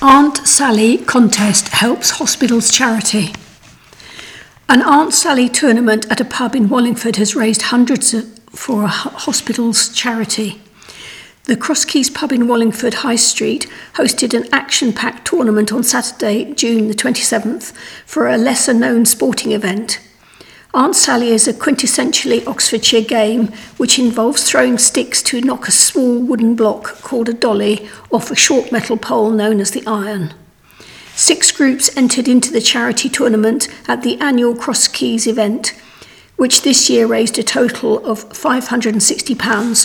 Aunt Sally contest helps hospitals charity. An Aunt Sally tournament at a pub in Wallingford has raised hundreds for a hospital's charity. The Cross Keys pub in Wallingford High Street hosted an action-packed tournament on Saturday, June the 27th, for a lesser-known sporting event. Aunt Sally is a quintessentially Oxfordshire game which involves throwing sticks to knock a small wooden block called a dolly off a short metal pole known as the iron. 6 groups entered into the charity tournament at the annual Cross Keys event, which this year raised a total of £560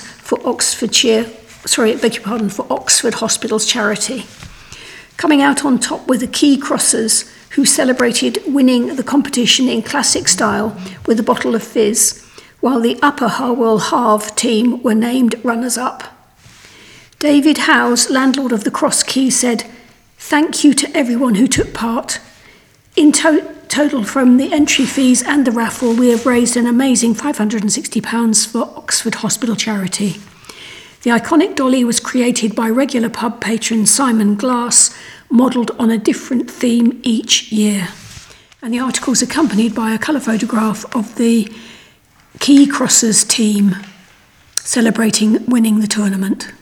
for Oxford Hospitals charity. Coming out on top were the Key Crossers, who celebrated winning the competition in classic style with a bottle of fizz, while the Upper Harwell Halve team were named runners-up. David Howes, landlord of the Cross Keys, said, "Thank you to everyone who took part. In total, from the entry fees and the raffle, we have raised an amazing £560 for Oxford Hospital charity." The iconic dolly was created by regular pub patron Simon Glass, modelled on a different theme each year. And the article is accompanied by a colour photograph of the Key Crossers team celebrating winning the tournament.